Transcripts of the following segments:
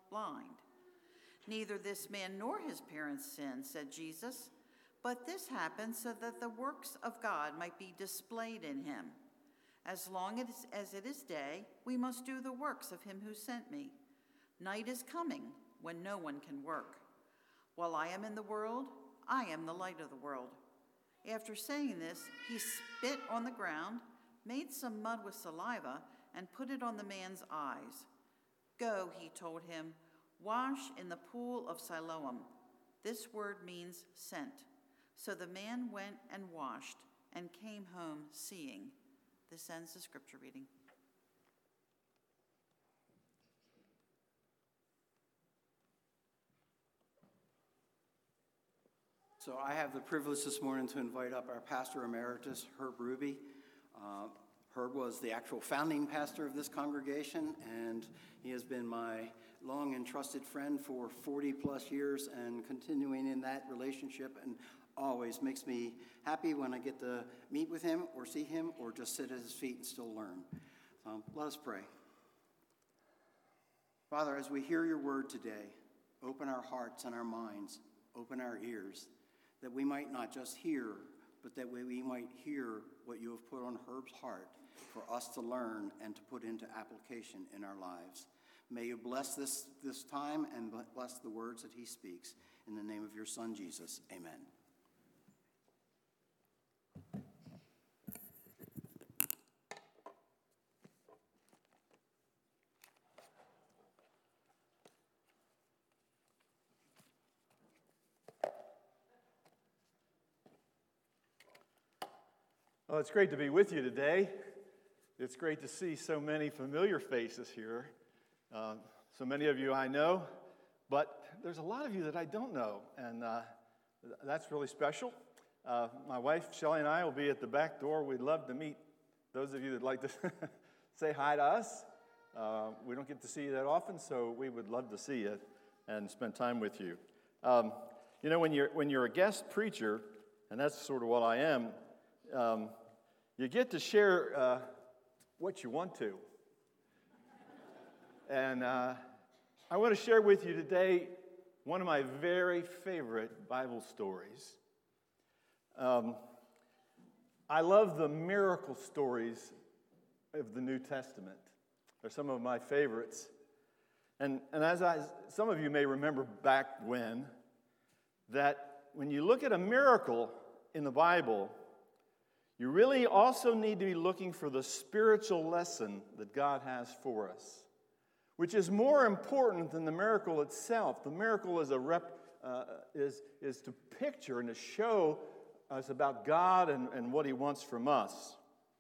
blind. Neither this man nor his parents sinned, said Jesus, but this happened so that the works of God might be displayed in him. As long as it is day, we must do the works of him who sent me. Night is coming when no one can work. While I am in the world, I am the light of the world. After saying this, he spit on the ground, made some mud with saliva, and put it on the man's eyes. Go, he told him, wash in the pool of Siloam. This word means sent. So the man went and washed and came home seeing. This ends the scripture reading. So I have the privilege this morning to invite up our pastor emeritus, Herb Ruby. Herb was the actual founding pastor of this congregation, and he has been my long and trusted friend for 40 plus years and continuing in that relationship, and always makes me happy when I get to meet with him or see him or just sit at his feet and still learn. Let us pray. Father, as we hear your word today, open our hearts and our minds, open our ears, that we might not just hear, but that we might hear what you have put on Herb's heart for us to learn and to put into application in our lives. May you bless this time and bless the words that he speaks. In the name of your Son, Jesus, amen. Well, it's great to be with you today. It's great to see so many familiar faces here. So many of you I know, but there's a lot of you that I don't know, and that's really special. My wife, Shelley, and I will be at the back door. We'd love to meet those of you that like to say hi to us. We don't get to see you that often, so we would love to see you and spend time with you. You know, when you're a guest preacher, and that's sort of what I am, you get to share what you want to. And I want to share with you today one of my very favorite Bible stories. I love the miracle stories of the New Testament. They're some of my favorites. And as some of you may remember back when, that when you look at a miracle in the Bible, you really also need to be looking for the spiritual lesson that God has for us, which is more important than the miracle itself. The miracle is is to picture and to show us about God and what he wants from us.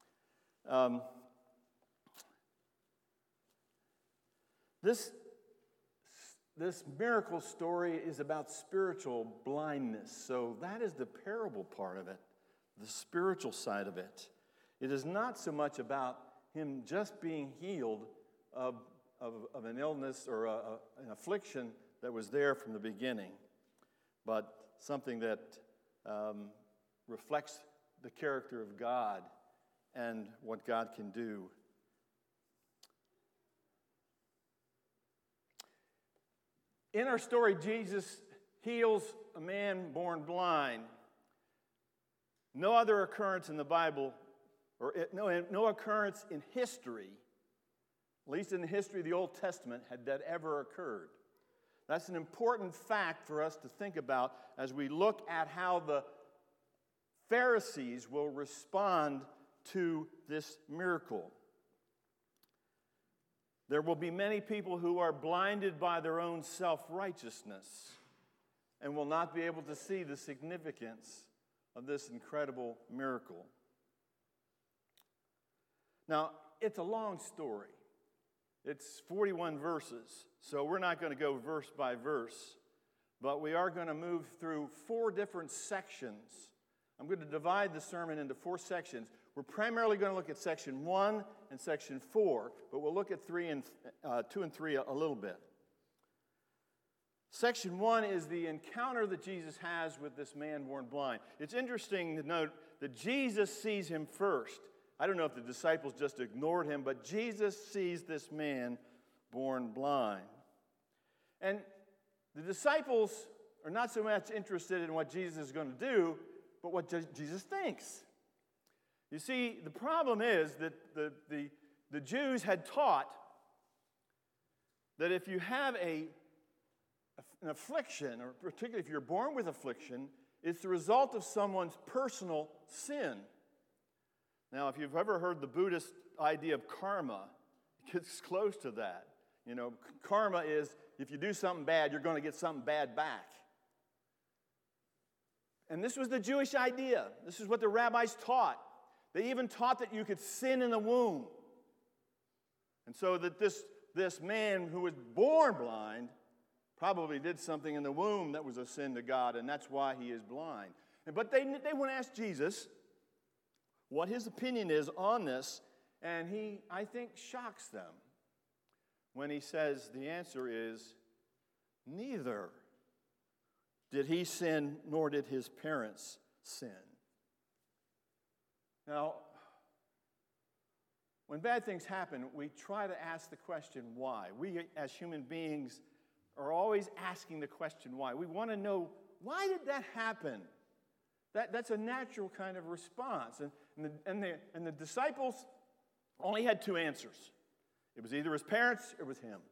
This miracle story is about spiritual blindness, so that is the parable part of it. The spiritual side of it. It is not so much about him just being healed of an illness or an affliction that was there from the beginning, but something that reflects the character of God and what God can do. In our story, Jesus heals a man born blind. No other occurrence in the Bible, or no occurrence in history, at least in the history of the Old Testament, had that ever occurred. That's an important fact for us to think about as we look at how the Pharisees will respond to this miracle. There will be many people who are blinded by their own self-righteousness and will not be able to see the significance of this incredible miracle. Now, it's a long story. It's 41 verses, so we're not going to go verse by verse, but we are going to move through 4 different sections. I'm going to divide the sermon into 4 sections. We're primarily going to look at section 1 and section 4, but we'll look at 2 and 3 a little bit. Section 1 is the encounter that Jesus has with this man born blind. It's interesting to note that Jesus sees him first. I don't know if the disciples just ignored him, but Jesus sees this man born blind. And the disciples are not so much interested in what Jesus is going to do, but what Jesus thinks. You see, the problem is that the Jews had taught that if you have an affliction, or particularly if you're born with affliction, it's the result of someone's personal sin. Now, if you've ever heard the Buddhist idea of karma, it gets close to that. You know, karma is if you do something bad, you're going to get something bad back. And this was the Jewish idea. This is what the rabbis taught. They even taught that you could sin in the womb. And so that this man who was born blind probably did something in the womb that was a sin to God, and that's why he is blind. But they want to ask Jesus what his opinion is on this, and he, I think, shocks them when he says the answer is neither did he sin nor did his parents sin. Now, when bad things happen, we try to ask the question why. We as human beings are always asking the question why. We want to know, why did that happen? That's a natural kind of response. And the disciples only had two answers. It was either his parents or it was him.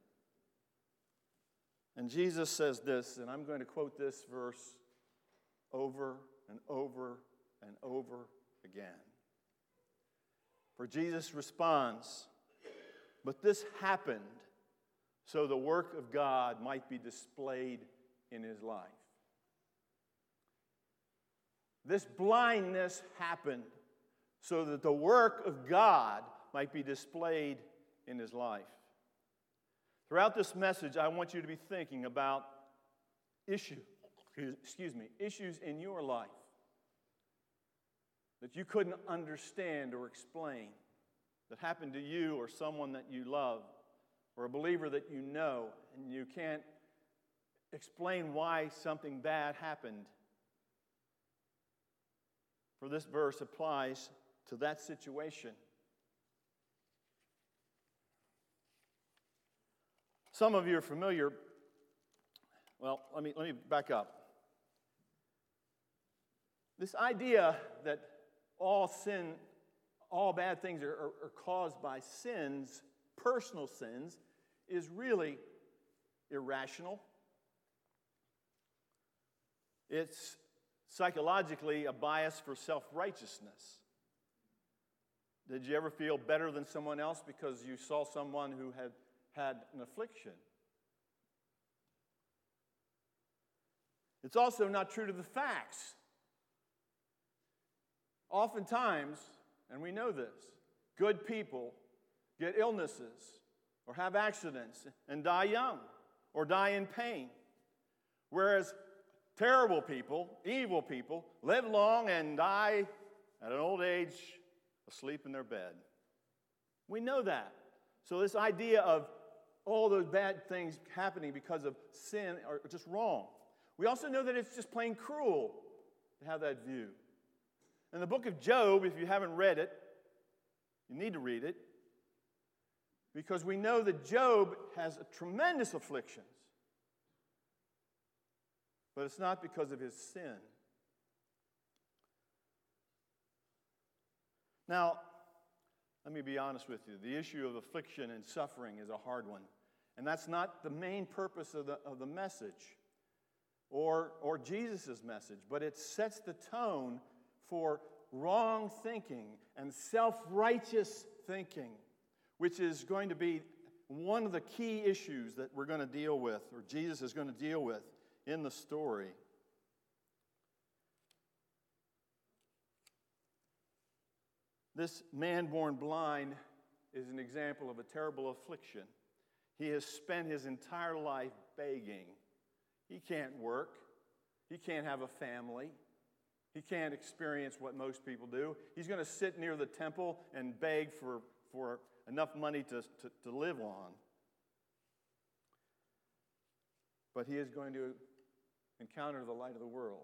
And Jesus says this, and I'm going to quote this verse over and over and over again. For Jesus responds, "But this happened so the work of God might be displayed in his life." This blindness happened so that the work of God might be displayed in his life. Throughout this message, I want you to be thinking about issues in your life that you couldn't understand or explain, that happened to you or someone that you love, or a believer that you know, and you can't explain why something bad happened. For this verse applies to that situation. Some of you are familiar. Well, let me back up. This idea that all bad things are caused by sins, personal sins, is really irrational. It's psychologically a bias for self-righteousness. Did you ever feel better than someone else because you saw someone who had an affliction? It's also not true to the facts. Oftentimes, and we know this, good people get illnesses or have accidents and die young or die in pain, whereas terrible people, evil people, live long and die at an old age asleep in their bed. We know that. So this idea of all those bad things happening because of sin are just wrong. We also know that it's just plain cruel to have that view. In the book of Job, if you haven't read it, you need to read it, because we know that Job has tremendous afflictions. But it's not because of his sin. Now, let me be honest with you. The issue of affliction and suffering is a hard one. And that's not the main purpose of the message or Jesus' message. But it sets the tone for wrong thinking and self-righteous thinking, which is going to be one of the key issues that we're going to deal with, or Jesus is going to deal with in the story. This man born blind is an example of a terrible affliction. He has spent his entire life begging. He can't work. He can't have a family. He can't experience what most people do. He's going to sit near the temple and beg for enough money to live on. But he is going to encounter the light of the world.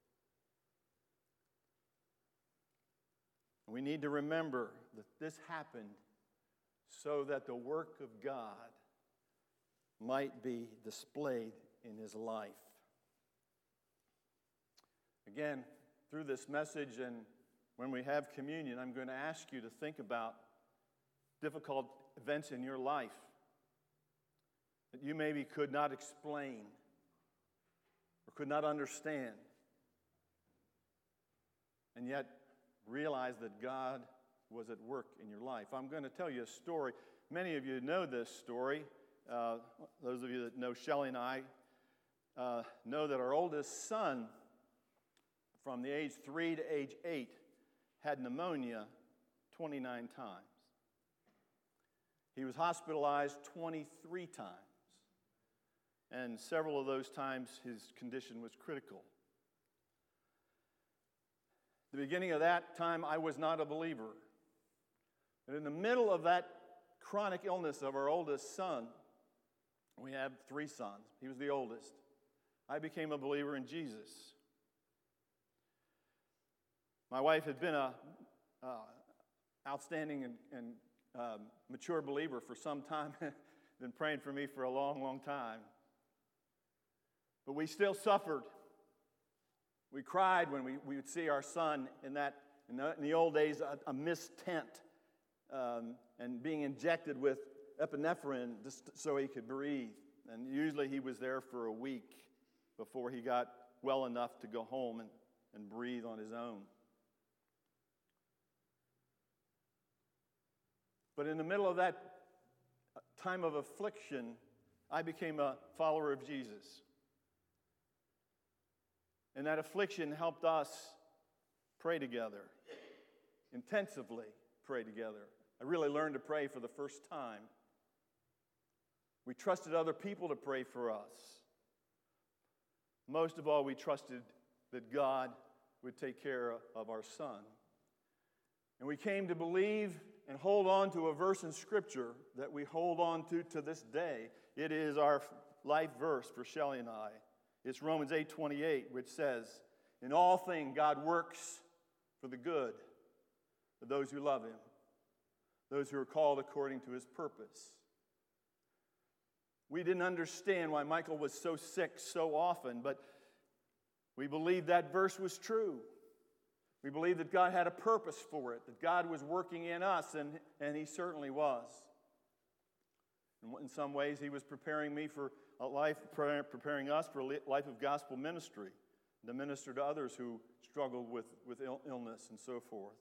We need to remember that this happened so that the work of God might be displayed in his life. Again, through this message and when we have communion, I'm going to ask you to think about difficult events in your life that you maybe could not explain or could not understand, and yet realize that God was at work in your life. I'm going to tell you a story. Many of you know this story. Those of you that know Shelley and I know that our oldest son, from the age 3 to age 8, had pneumonia 29 times. He was hospitalized 23 times. And several of those times his condition was critical. The beginning of that time, I was not a believer. And in the middle of that chronic illness of our oldest son, we have 3 sons. He was the oldest. I became a believer in Jesus. My wife had been a outstanding and mature believer for some time, been praying for me for a long, long time. But we still suffered. We cried when we would see our son in the old days, a mist tent, and being injected with epinephrine just so he could breathe. And usually he was there for a week before he got well enough to go home and breathe on his own. But in the middle of that time of affliction, I became a follower of Jesus. And that affliction helped us pray together, intensively pray together. I really learned to pray for the first time. We trusted other people to pray for us. Most of all, we trusted that God would take care of our son. And we came to believe and hold on to a verse in Scripture that we hold on to this day. It is our life verse for Shelley and I. It's Romans 8:28, which says, "In all things God works for the good of those who love Him, those who are called according to His purpose." We didn't understand why Michael was so sick so often, but we believed that verse was true. We believed that God had a purpose for it, that God was working in us, and He certainly was. And in some ways, He was preparing me for a life, preparing us for a life of gospel ministry, to minister to others who struggled with illness and so forth.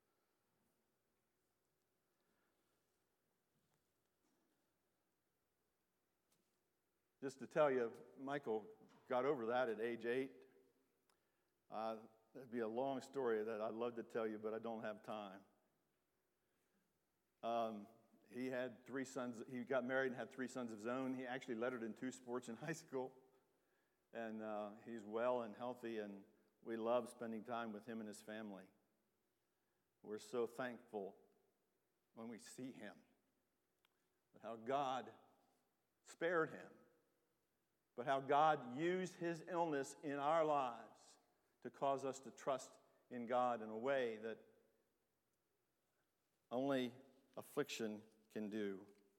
Just to tell you, Michael got over that at age 8. That'd be a long story that I'd love to tell you, but I don't have time. He had 3 sons. He got married and had 3 sons of his own. He actually lettered in 2 sports in high school. And he's well and healthy, and we love spending time with him and his family. We're so thankful when we see him, how God spared him, but how God used his illness in our lives to cause us to trust in God in a way that only affliction can do.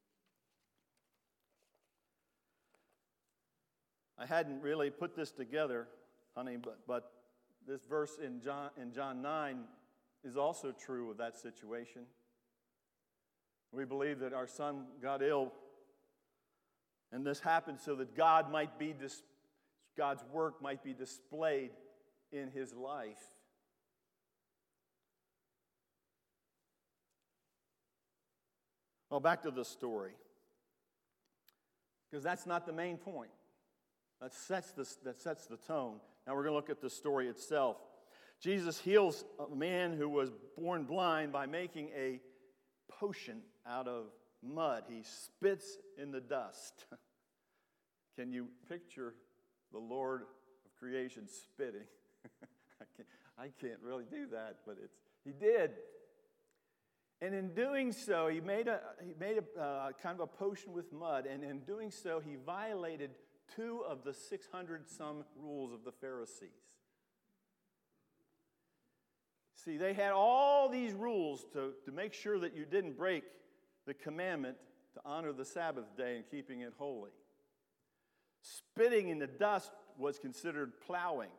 I hadn't really put this together, honey, but this verse in John 9 is also true of that situation. We believe that our son got ill, and this happened so that God's work might be displayed in his life. Well, back to the story, because that's not the main point. That sets the tone. Now we're going to look at the story itself. Jesus heals a man who was born blind by making a potion out of mud. He spits in the dust. Can you picture the Lord of creation spitting? I can't really do that, but he did. And in doing so, he made a kind of a potion with mud, and in doing so, he violated 2 of the 600-some rules of the Pharisees. See, they had all these rules to make sure that you didn't break the commandment to honor the Sabbath day and keeping it holy. spitting in the dust was considered plowing.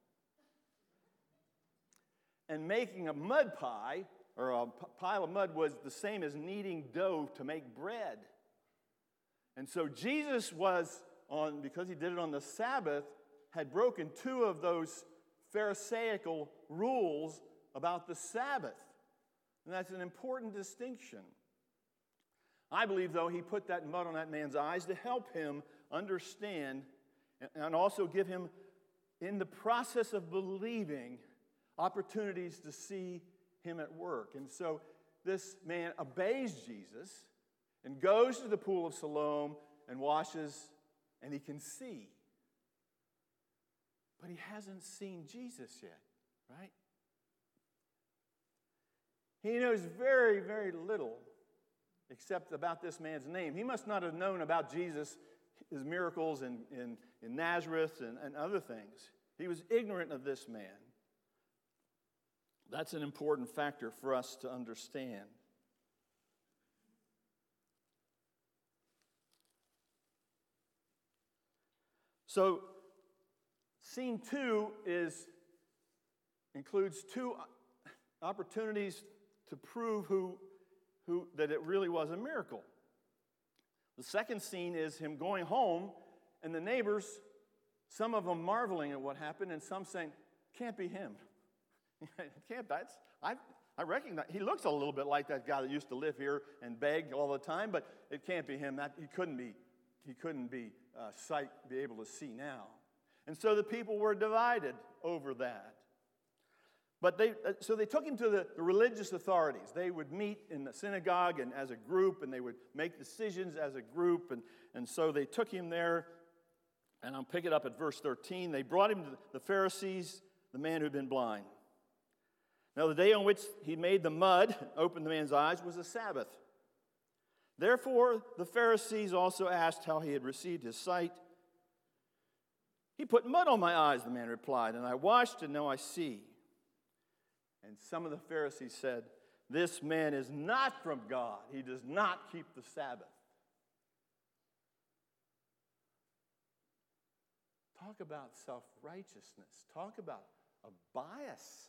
And making a mud pie, or a pile of mud, was the same as kneading dough to make bread. And so Jesus because he did it on the Sabbath, had broken two of those Pharisaical rules about the Sabbath. And that's an important distinction. I believe, though, he put that mud on that man's eyes to help him understand and also give him, in the process of believing, opportunities to see him at work. And so this man obeys Jesus and goes to the pool of Siloam and washes, and he can see. But he hasn't seen Jesus yet, right? He knows very, very little except about this man's name. He must not have known about Jesus, his miracles in Nazareth and other things. He was ignorant of this man. That's an important factor for us to understand. So, scene 2 includes two opportunities to prove that it really was a miracle. The second scene is him going home, and the neighbors, some of them marveling at what happened, and some saying, "Can't be him." Can't. I recognize he looks a little bit like that guy that used to live here and beg all the time, but it can't be him. He couldn't be able to see now. And so the people were divided over that. But so they took him to the religious authorities. They would meet in the synagogue and as a group, and they would make decisions as a group. And so they took him there, and I'll pick it up at verse 13. They brought him to the Pharisees, the man who had been blind. Now the day on which he made the mud, opened the man's eyes, was a Sabbath. Therefore the Pharisees also asked how he had received his sight. "He put mud on my eyes," the man replied, "and I washed, and now I see." And some of the Pharisees said, "This man is not from God. He does not keep the Sabbath." Talk about self-righteousness. Talk about a bias.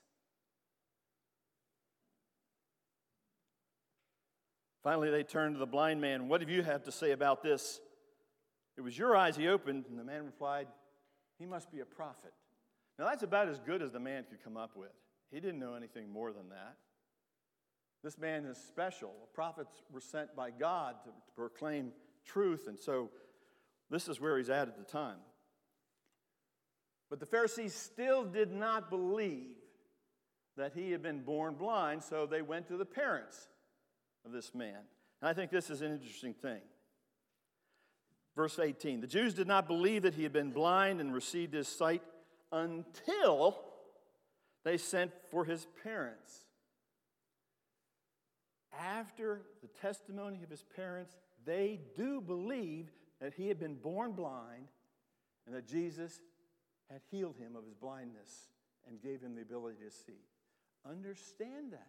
Finally, they turned to the blind man. "What have you had to say about this? It was your eyes he opened." And the man replied, "He must be a prophet." Now, that's about as good as the man could come up with. He didn't know anything more than that. This man is special. Prophets were sent by God to proclaim truth, and so this is where he's at the time. But the Pharisees still did not believe that he had been born blind, so they went to the parents of this man. And I think this is an interesting thing. Verse 18, "The Jews did not believe that he had been blind and received his sight until they sent for his parents." After the testimony of his parents, they do believe that he had been born blind and that Jesus had healed him of his blindness and gave him the ability to see. Understand that.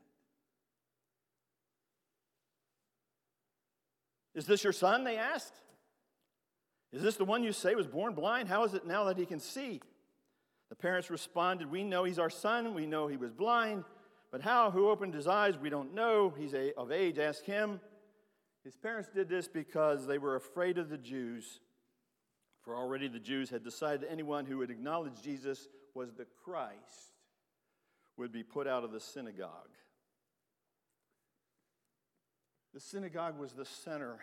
"Is this your son?" they asked. "Is this the one you say was born blind? How is it now that he can see?" The parents responded, "We know he's our son. We know he was blind. But how? Who opened his eyes? We don't know. He's of age. Ask him." His parents did this because they were afraid of the Jews. For already the Jews had decided that anyone who would acknowledge Jesus was the Christ would be put out of the synagogue. The synagogue was the center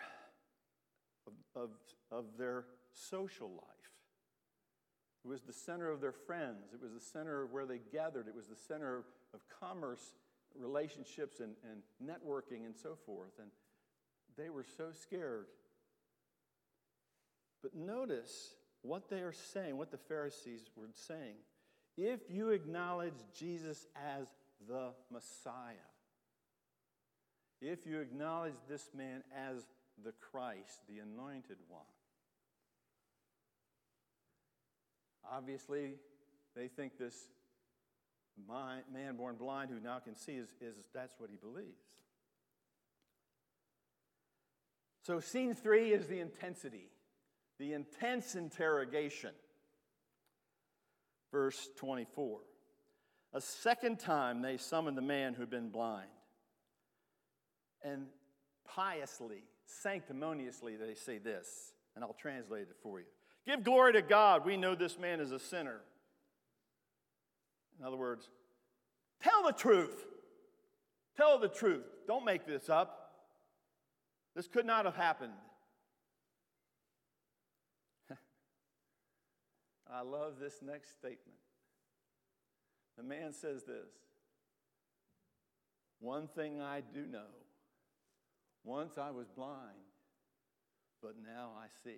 of their social life. It was the center of their friends. It was the center of where they gathered. It was the center of commerce, relationships, and networking and so forth. And they were so scared. But notice what they are saying, what the Pharisees were saying. If you acknowledge Jesus as the Messiah, if you acknowledge this man as the Christ, the anointed one, obviously they think this man born blind who now can see is that's what he believes. So scene 3 is the intensity. the intense interrogation. Verse 24. A second time they summoned the man who had been blind. And piously, sanctimoniously, they say this, and I'll translate it for you. Give glory to God. We know this man is a sinner. In other words, tell the truth. Tell the truth. Don't make this up. This could not have happened. I love this next statement. The man says this. One thing I do know. Once I was blind, but now I see.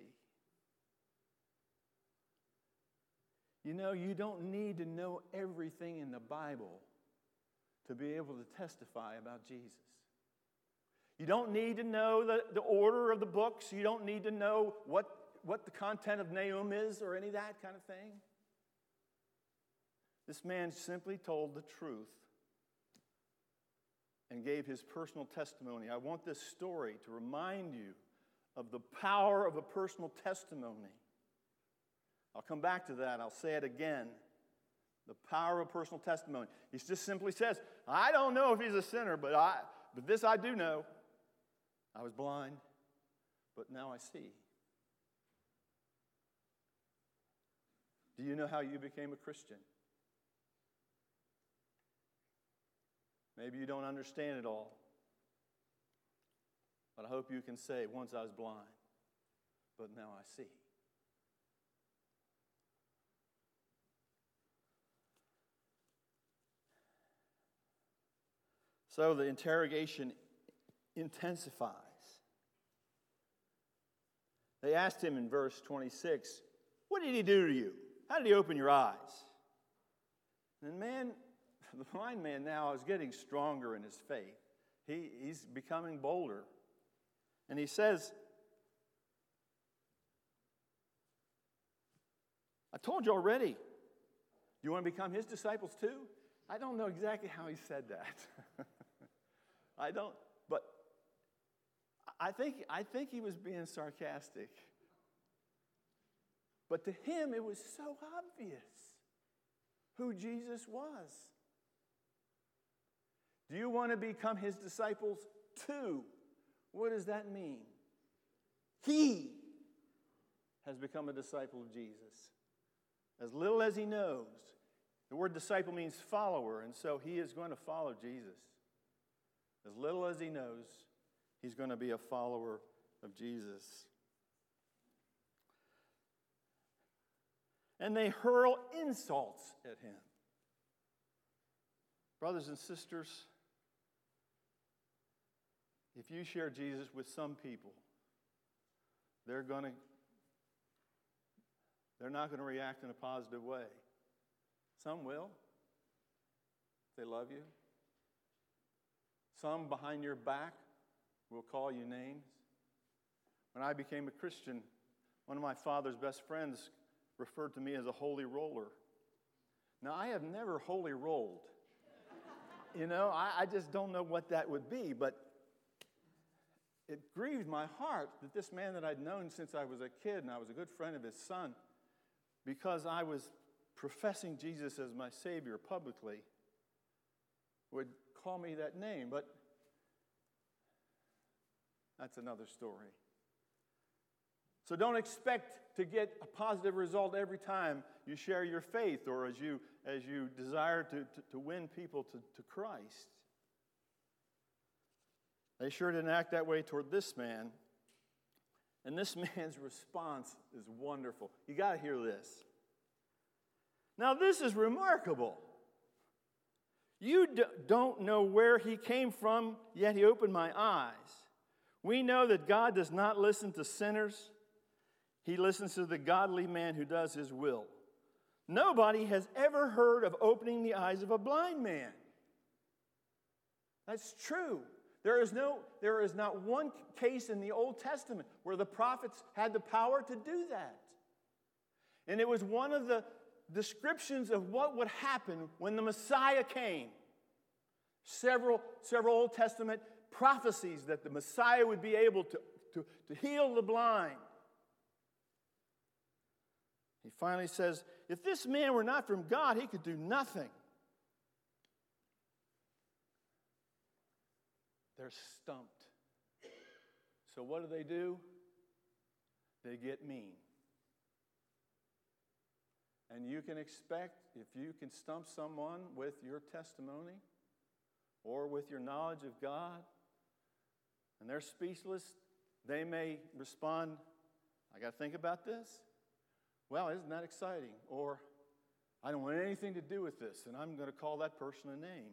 You know, you don't need to know everything in the Bible to be able to testify about Jesus. You don't need to know the order of the books. You don't need to know what the content of Nahum is or any of that kind of thing. This man simply told the truth and gave his personal testimony. I want this story to remind you of the power of a personal testimony. I'll come back to that. I'll say it again. The power of personal testimony. He just simply says, I don't know if he's a sinner, but this I do know. I was blind, but now I see. Do you know how you became a Christian? Maybe you don't understand it all. But I hope you can say, once I was blind, but now I see. So the interrogation intensifies. They asked him in verse 26, what did he do to you? How did he open your eyes? And the blind man now is getting stronger in his faith. He's becoming bolder. And he says, I told you already. You want to become his disciples too? I don't know exactly how he said that. I don't, but I think he was being sarcastic. But to him, it was so obvious who Jesus was. Do you want to become his disciples too? What does that mean? He has become a disciple of Jesus. As little as he knows. The word disciple means follower, and so he is going to follow Jesus. As little as he knows, he's going to be a follower of Jesus. And they hurl insults at him. Brothers and sisters, if you share Jesus with some people, they're not going to react in a positive way. Some will. They love you. Some behind your back will call you names. When I became a Christian, one of my father's best friends referred to me as a holy roller. Now, I have never holy rolled. You know, I just don't know what that would be, but it grieved my heart that this man that I'd known since I was a kid, and I was a good friend of his son, because I was professing Jesus as my Savior publicly, would call me that name. But that's another story. So don't expect to get a positive result every time you share your faith or as you desire to win people to Christ. They sure didn't act that way toward this man. And this man's response is wonderful. You got to hear this. Now, this is remarkable. You don't know where he came from, yet he opened my eyes. We know that God does not listen to sinners. He listens to the godly man who does his will. Nobody has ever heard of opening the eyes of a blind man. That's true. There is not one case in the Old Testament where the prophets had the power to do that. And it was one of the descriptions of what would happen when the Messiah came. Several Old Testament prophecies that the Messiah would be able to heal the blind. He finally says, if this man were not from God, he could do nothing. They're stumped. So what do? They get mean. And you can expect, if you can stump someone with your testimony or with your knowledge of God, and they're speechless, they may respond, I got to think about this. Well, isn't that exciting? Or, I don't want anything to do with this, and I'm going to call that person a name.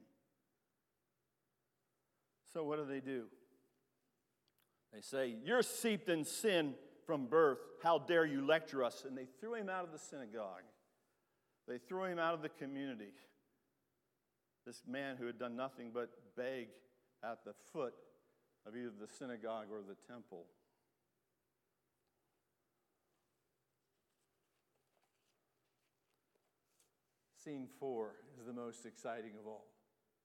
So what do? They say, you're steeped in sin from birth. How dare you lecture us? And they threw him out of the synagogue. They threw him out of the community. This man who had done nothing but beg at the foot of either the synagogue or the temple. Scene 4 is the most exciting of all.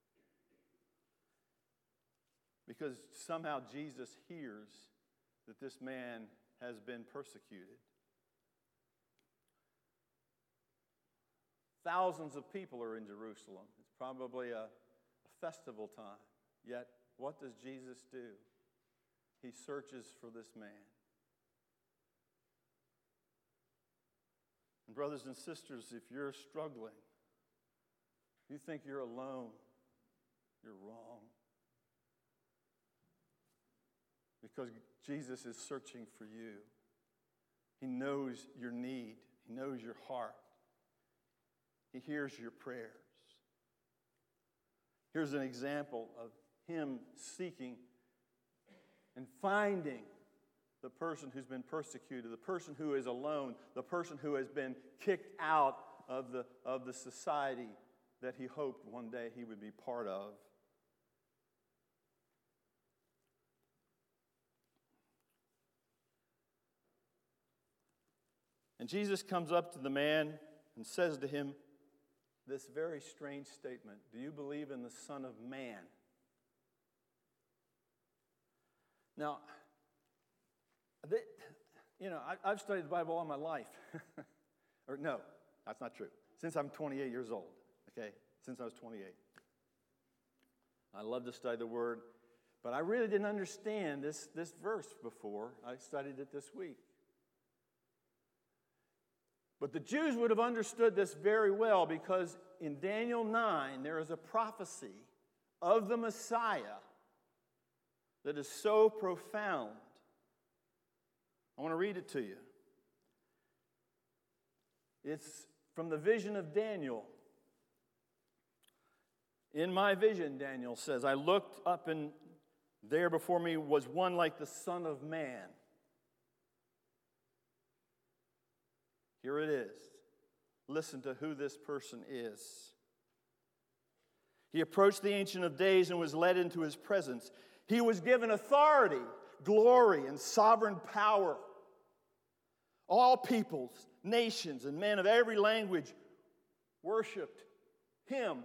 Because somehow Jesus hears that this man has been persecuted. Thousands of people are in Jerusalem. It's probably a festival time. Yet, what does Jesus do? He searches for this man. And brothers and sisters, if you're struggling, you think you're alone, you're wrong. Because Jesus is searching for you. He knows your need. He knows your heart. He hears your prayers. Here's an example of him seeking and finding the person who's been persecuted, the person who is alone, the person who has been kicked out of the society that he hoped one day he would be part of. And Jesus comes up to the man and says to him this very strange statement, do you believe in the Son of Man? Now, I've studied the Bible all my life. Or no, that's not true. Since I'm 28 years old, okay? Since I was 28. I love to study the Word, but I really didn't understand this verse before. I studied it this week. But the Jews would have understood this very well because in Daniel 9, there is a prophecy of the Messiah that is so profound. I want to read it to you. It's from the vision of Daniel. In my vision, Daniel says, I looked up and there before me was one like the Son of Man. Here it is. Listen to who this person is. He approached the Ancient of Days and was led into his presence. He was given authority, glory, and sovereign power. All peoples, nations, and men of every language worshiped him.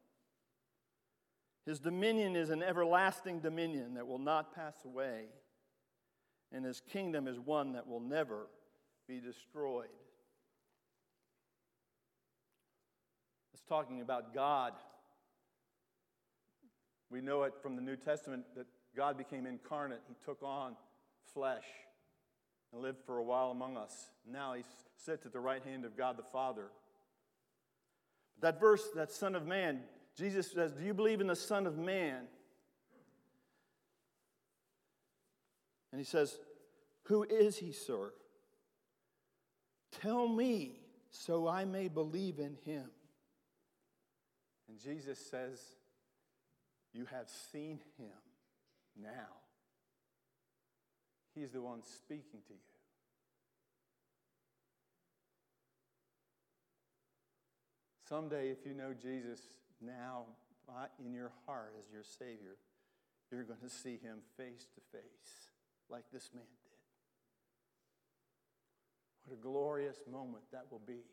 His dominion is an everlasting dominion that will not pass away, and his kingdom is one that will never be destroyed. It's talking about God. We know it from the New Testament that God became incarnate. He took on flesh and lived for a while among us. Now he sits at the right hand of God the Father. That verse, that Son of Man, Jesus says, do you believe in the Son of Man? And he says, who is he, sir? Tell me so I may believe in him. And Jesus says, you have seen him now. He's the one speaking to you. Someday, if you know Jesus now in your heart as your Savior, you're going to see him face to face like this man did. What a glorious moment that will be.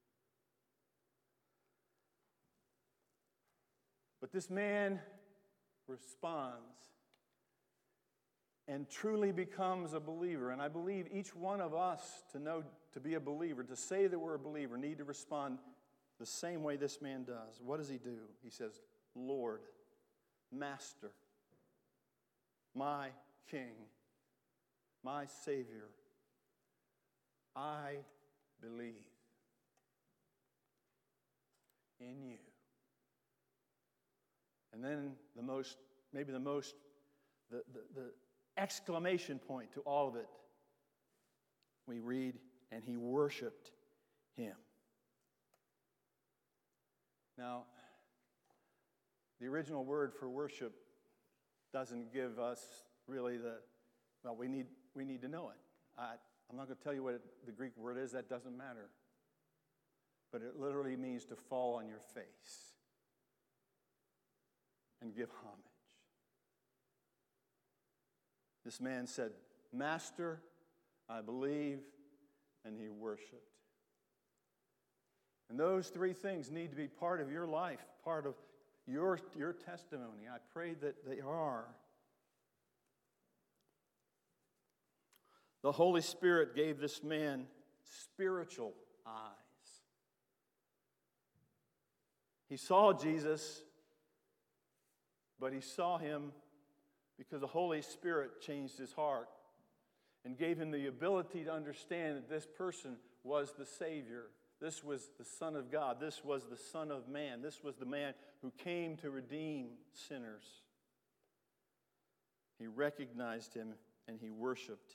But this man responds and truly becomes a believer. And I believe each one of us, to know to be a believer, to say that we're a believer, need to respond the same way this man does. What does he do? He says, Lord, Master, my King, my Savior, I believe in you. And then the exclamation point to all of it, we read, and he worshiped him. Now, the original word for worship doesn't give us really we need to know it. I'm not going to tell you what the Greek word is, that doesn't matter. But it literally means to fall on your face and give homage. This man said, Master, I believe, and he worshiped. And those three things need to be part of your life, part of your testimony. I pray that they are. The Holy Spirit gave this man spiritual eyes. He saw Jesus, but he saw him because the Holy Spirit changed his heart and gave him the ability to understand that this person was the Savior. This was the Son of God. This was the Son of Man. This was the man who came to redeem sinners. He recognized him and he worshiped.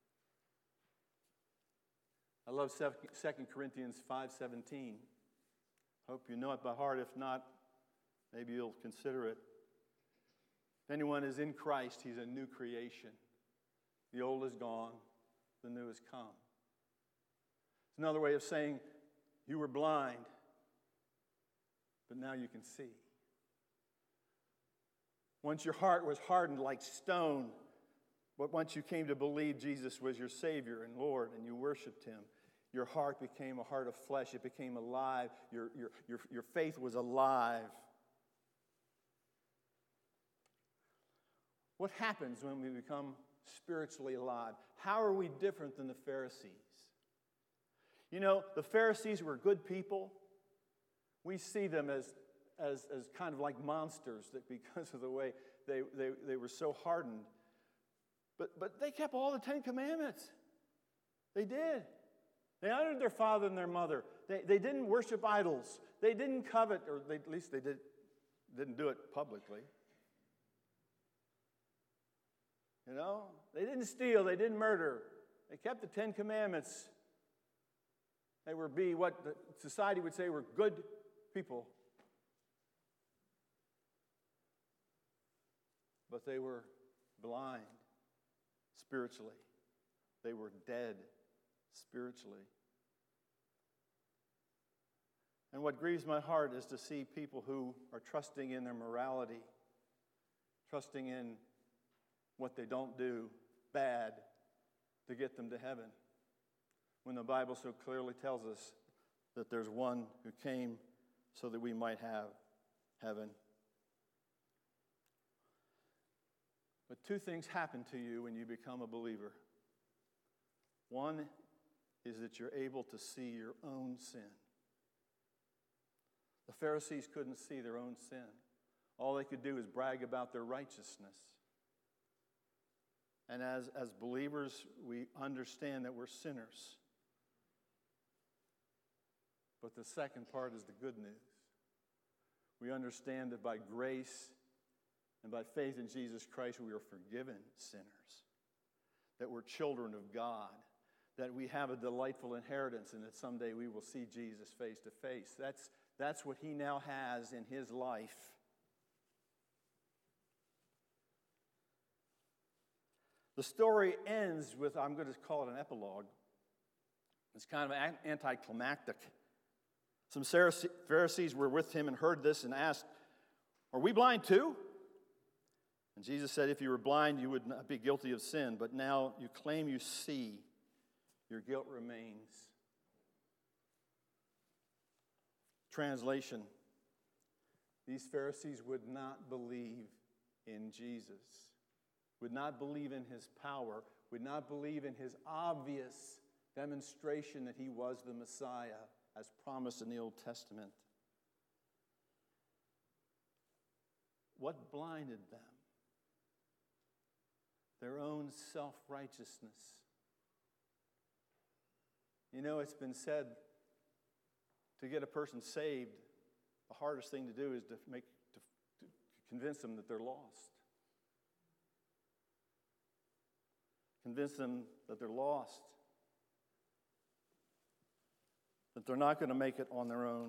I love 2 Corinthians 5:17. Hope you know it by heart. If not, maybe you'll consider it. If anyone is in Christ, he's a new creation. The old is gone, the new has come. It's another way of saying you were blind, but now you can see. Once your heart was hardened like stone, but once you came to believe Jesus was your Savior and Lord and you worshiped him, your heart became a heart of flesh. It became alive. Your faith was alive. What happens when we become spiritually alive? How are we different than the Pharisees? You know, the Pharisees were good people. We see them as kind of like monsters that because of the way they were so hardened. But they kept all the 10 Commandments. They did. They honored their father and their mother. They didn't worship idols. They didn't covet, or at least they didn't do it publicly. You know, they didn't steal. They didn't murder. They kept the 10 Commandments. They were what the society would say were good people. But they were blind spiritually. They were dead spiritually. And what grieves my heart is to see people who are trusting in their morality, trusting in what they don't do bad to get them to heaven, when the Bible so clearly tells us that there's one who came so that we might have heaven. But two things happen to you when you become a believer. One is that you're able to see your own sin. The Pharisees couldn't see their own sin. All they could do is brag about their righteousness. And as believers, we understand that we're sinners. But the second part is the good news. We understand that by grace and by faith in Jesus Christ, we are forgiven sinners. That we're children of God. That we have a delightful inheritance and that someday we will see Jesus face to face. That's what he now has in his life. The story ends with, I'm going to call it an epilogue. It's kind of anticlimactic. Some Pharisees were with him and heard this and asked, "Are we blind too?" And Jesus said, "If you were blind, you would not be guilty of sin. But now you claim you see. Your guilt remains." Translation: these Pharisees would not believe in Jesus, would not believe in his power, would not believe in his obvious demonstration that he was the Messiah as promised in the Old Testament. What blinded them? Their own self-righteousness. You know, it's been said to get a person saved, the hardest thing to do is to convince them that they're lost. Convince them that they're lost. That they're not going to make it on their own.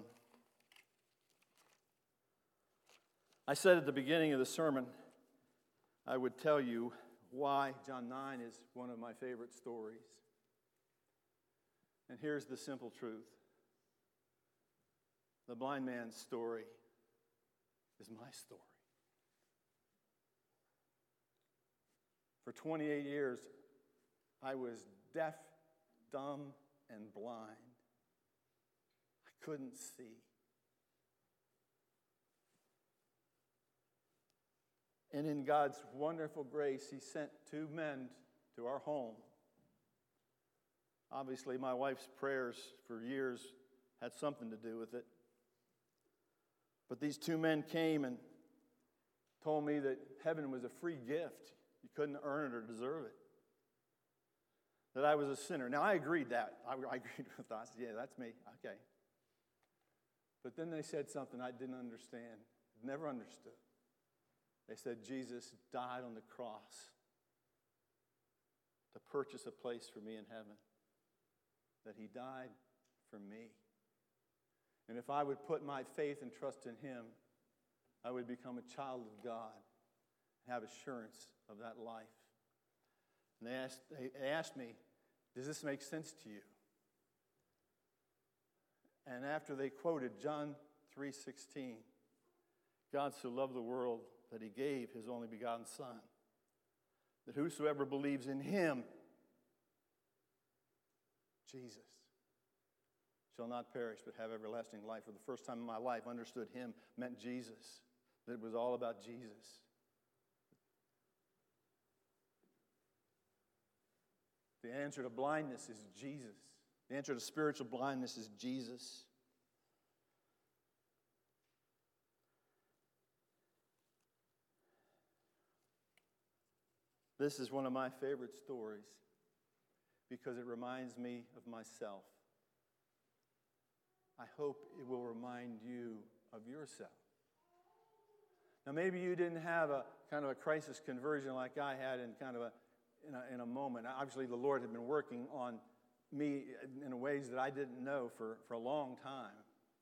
I said at the beginning of the sermon, I would tell you why John 9 is one of my favorite stories. And here's the simple truth. The blind man's story is my story. For 28 years, I was deaf, dumb, and blind. I couldn't see. And in God's wonderful grace, he sent two men to our home. Obviously, my wife's prayers for years had something to do with it. But these two men came and told me that heaven was a free gift. You couldn't earn it or deserve it. That I was a sinner. Now, I agreed that. I agreed with that. I said, yeah, that's me. Okay. But then they said something I didn't understand, never understood. They said Jesus died on the cross to purchase a place for me in heaven. That he died for me. And if I would put my faith and trust in him, I would become a child of God and have assurance of that life. And they asked me, does this make sense to you? And after they quoted John 3:16, God so loved the world that he gave his only begotten Son, that whosoever believes in him, Jesus, shall not perish but have everlasting life. For the first time in my life, understood him meant Jesus, that it was all about Jesus. The answer to blindness is Jesus. The answer to spiritual blindness is Jesus. This is one of my favorite stories because it reminds me of myself. I hope it will remind you of yourself. Now, maybe you didn't have a kind of a crisis conversion like I had in a moment. Obviously, the Lord had been working on me in ways that I didn't know for a long time.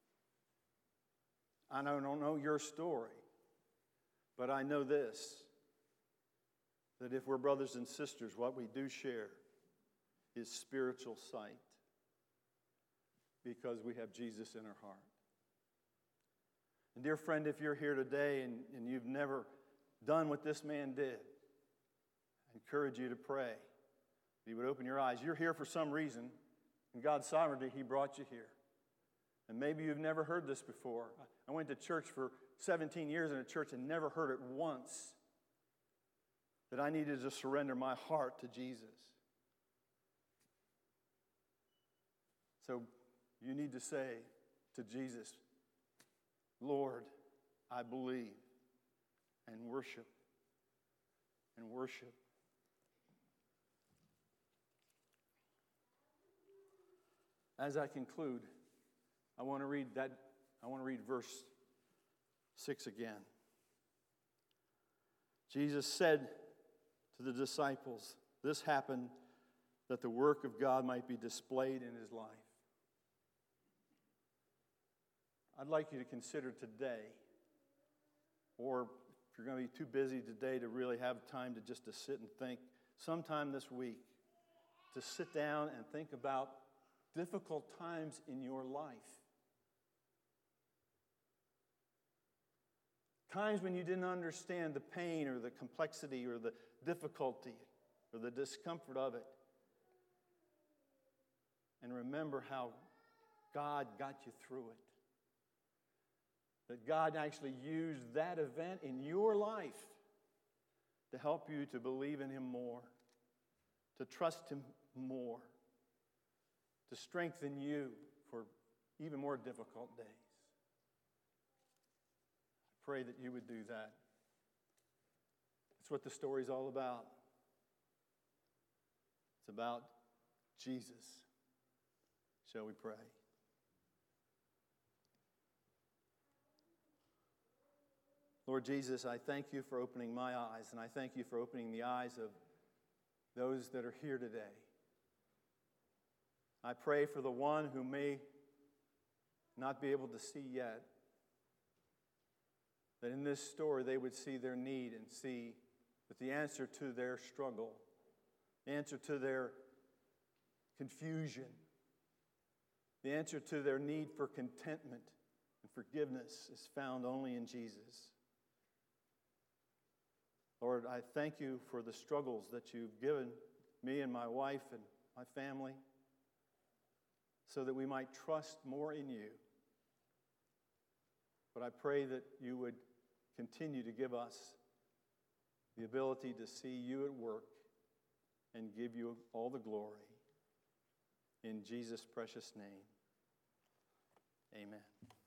I don't know your story, but I know this, that if we're brothers and sisters, what we do share is spiritual sight because we have Jesus in our heart. And dear friend, if you're here today and you've never done what this man did, I encourage you to pray. You would open your eyes. You're here for some reason. In God's sovereignty, he brought you here. And maybe you've never heard this before. I went to church for 17 years in a church and never heard it once. That I needed to surrender my heart to Jesus. So you need to say to Jesus, Lord, I believe, and worship, and worship. As I conclude, I want to read verse 6 again. Jesus said to the disciples, this happened that the work of God might be displayed in his life. I'd like you to consider today, or if you're going to be too busy today to really have time to sit and think, sometime this week, to sit down and think about difficult times in your life. Times when you didn't understand the pain or the complexity or the difficulty or the discomfort of it. And remember how God got you through it. That God actually used that event in your life to help you to believe in him more, to trust him more, to strengthen you for even more difficult days. I pray that you would do that. That's what the story's all about. It's about Jesus. Shall we pray? Lord Jesus, I thank you for opening my eyes, and I thank you for opening the eyes of those that are here today. I pray for the one who may not be able to see yet, that in this story they would see their need and see that the answer to their struggle, the answer to their confusion, the answer to their need for contentment and forgiveness is found only in Jesus. Lord, I thank you for the struggles that you've given me and my wife and my family so that we might trust more in you. But I pray that you would continue to give us the ability to see you at work and give you all the glory. In Jesus' precious name, amen.